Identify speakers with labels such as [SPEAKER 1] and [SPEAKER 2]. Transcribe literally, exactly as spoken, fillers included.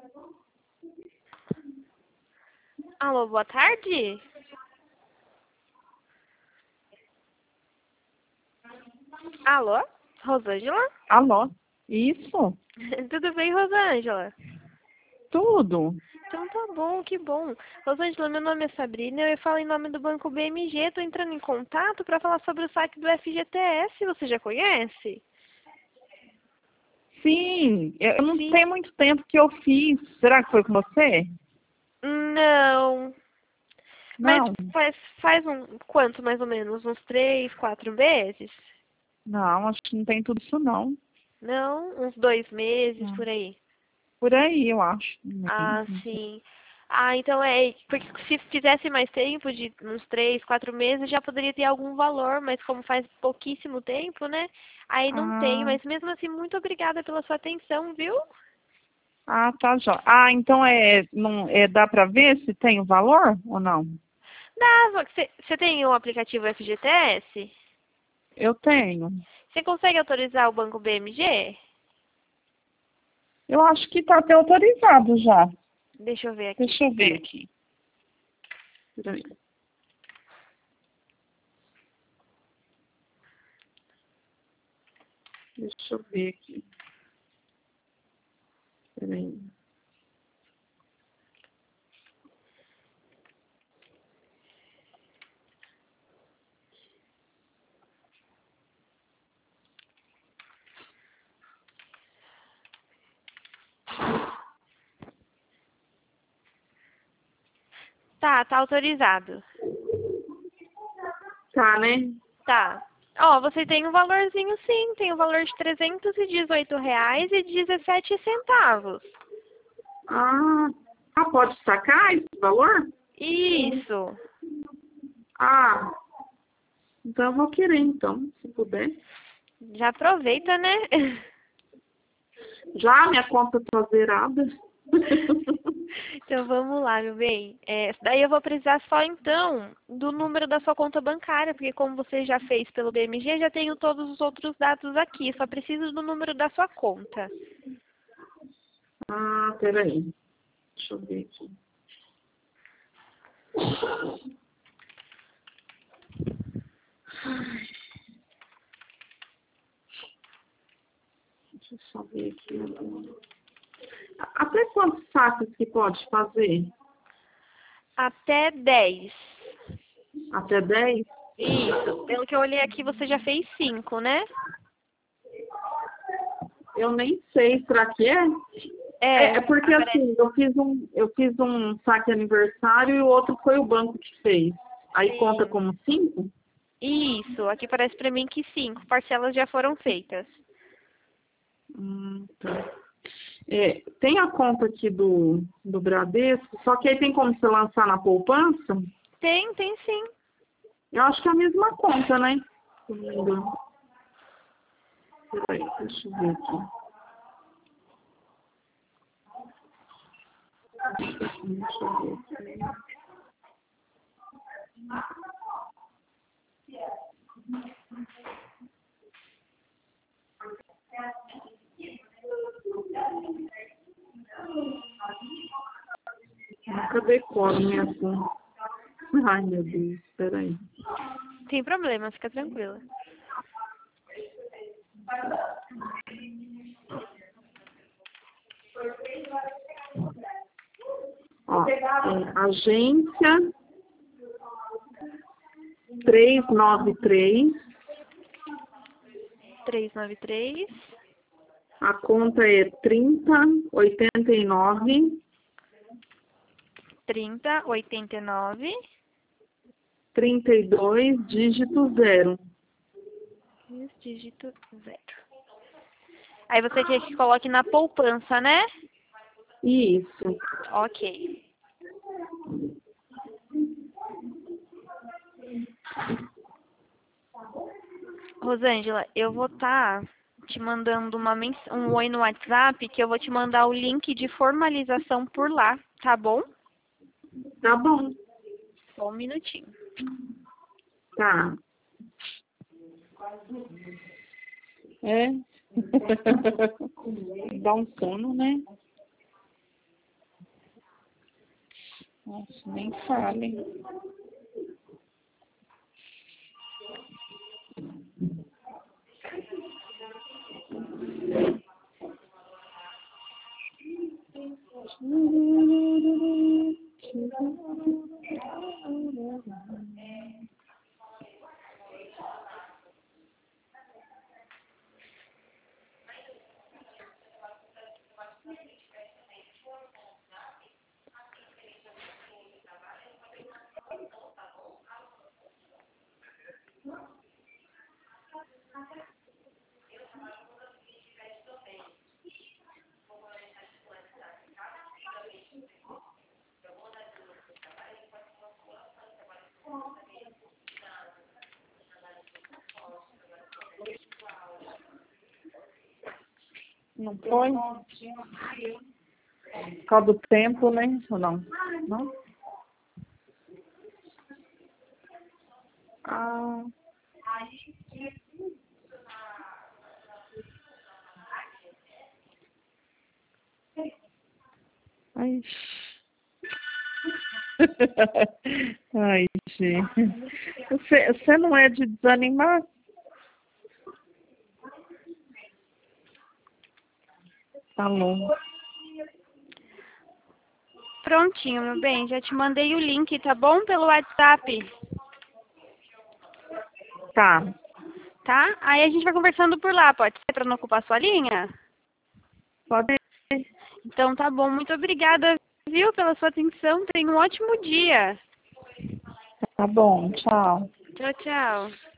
[SPEAKER 1] Alô, boa tarde? Alô, Rosângela?
[SPEAKER 2] Alô? Isso?
[SPEAKER 1] Tudo bem, Rosângela?
[SPEAKER 2] Tudo.
[SPEAKER 1] Então tá bom, que bom. Rosângela, meu nome é Sabrina, eu falo em nome do Banco B M G, tô entrando em contato para falar sobre o saque do F G T S, você já conhece?
[SPEAKER 2] Sim, eu não
[SPEAKER 1] Sim.
[SPEAKER 2] tem muito tempo que eu fiz. Será que foi com você?
[SPEAKER 1] Não. Mas
[SPEAKER 2] Não.
[SPEAKER 1] faz, faz um quanto mais ou menos? Uns três, quatro meses?
[SPEAKER 2] Não, acho que não tem tudo isso não.
[SPEAKER 1] Não? Uns dois meses,
[SPEAKER 2] Não.
[SPEAKER 1] por aí?
[SPEAKER 2] Por aí, eu acho. Nem,
[SPEAKER 1] Ah,
[SPEAKER 2] não sei.
[SPEAKER 1] sim. Ah, então é, porque se fizesse mais tempo, de uns três, quatro meses, já poderia ter algum valor, mas como faz pouquíssimo tempo, né? Aí não tem,
[SPEAKER 2] Ah,
[SPEAKER 1] mas mesmo assim, muito obrigada pela sua atenção, viu?
[SPEAKER 2] ah, tá, já. Ah, então é, não, é, dá pra ver se tem o valor ou não?
[SPEAKER 1] Dava. Você tem o aplicativo F G T S?
[SPEAKER 2] Eu tenho.
[SPEAKER 1] Você consegue autorizar o Banco B M G?
[SPEAKER 2] Eu acho que tá até autorizado já.
[SPEAKER 1] Deixa eu ver aqui.
[SPEAKER 2] Deixa eu ver aqui. Peraí. Deixa eu ver aqui. Peraí.
[SPEAKER 1] Tá, tá autorizado.
[SPEAKER 2] Tá, né?
[SPEAKER 1] Tá. Ó, você tem um valorzinho sim, tem um valor de trezentos e dezoito reais e dezessete centavos.
[SPEAKER 2] Ah, ah, pode sacar esse valor?
[SPEAKER 1] Isso.
[SPEAKER 2] Ah, então eu vou querer, então, se puder.
[SPEAKER 1] Já aproveita, né?
[SPEAKER 2] Já minha conta tá zerada.
[SPEAKER 1] Então vamos lá, meu bem. É, daí eu vou precisar só então do número da sua conta bancária, porque como você já fez pelo B M G, já tenho todos os outros dados aqui. Só preciso do número da sua conta.
[SPEAKER 2] Ah, peraí. Deixa eu ver aqui. Ai, deixa eu só ver aqui. Até quantos sacos que pode fazer?
[SPEAKER 1] Até dez.
[SPEAKER 2] Até dez?
[SPEAKER 1] Isso. Pelo que eu olhei aqui, você já fez cinco, né?
[SPEAKER 2] Eu nem sei, será que é? É, é
[SPEAKER 1] É,
[SPEAKER 2] porque
[SPEAKER 1] aparece.
[SPEAKER 2] assim, eu fiz um, eu fiz um saque aniversário e o outro foi o banco que fez. Aí conta
[SPEAKER 1] Sim.
[SPEAKER 2] como cinco?
[SPEAKER 1] Isso. Aqui parece pra mim que cinco parcelas já foram feitas.
[SPEAKER 2] Hum, tá. É, tem a conta aqui do, do Bradesco, só que aí tem como você lançar na poupança?
[SPEAKER 1] Tem, tem sim.
[SPEAKER 2] Eu acho que é a mesma conta, né? Se não me engano. Peraí, deixa eu ver aqui. Deixa eu ver aqui. Nunca decoro minha conta. Ai, meu Deus, peraí.
[SPEAKER 1] Tem problema, fica tranquila.
[SPEAKER 2] Ó, é, agência trezentos e noventa e três,
[SPEAKER 1] trezentos e noventa e três,
[SPEAKER 2] a conta é trinta, oitenta e nove,
[SPEAKER 1] trinta, oitenta e nove,
[SPEAKER 2] trinta e dois, dígito zero.
[SPEAKER 1] dígito zero. Aí você quer que coloque na poupança, né?
[SPEAKER 2] Isso.
[SPEAKER 1] Ok. Rosângela, eu vou estar te mandando uma mens um oi no WhatsApp, que eu vou te mandar o link de formalização por lá, tá bom?
[SPEAKER 2] Tá bom.
[SPEAKER 1] Só um minutinho.
[SPEAKER 2] Tá. É. Dá um sono, né? Nossa, nem fale. Não foi? Por causa do tempo, né? Ou não? Não? Ah. Ai. Ai, gente. Você, você não é de desanimar? Tá bom.
[SPEAKER 1] Prontinho, meu bem. Já te mandei o link, tá bom? Pelo WhatsApp.
[SPEAKER 2] Tá.
[SPEAKER 1] Tá? Aí a gente vai conversando por lá, pode ser? Pra não ocupar sua linha?
[SPEAKER 2] Pode.
[SPEAKER 1] Então tá bom. Muito obrigada, viu, pela sua atenção. Tenha um ótimo dia.
[SPEAKER 2] Tá bom. Tchau.
[SPEAKER 1] Tchau, tchau.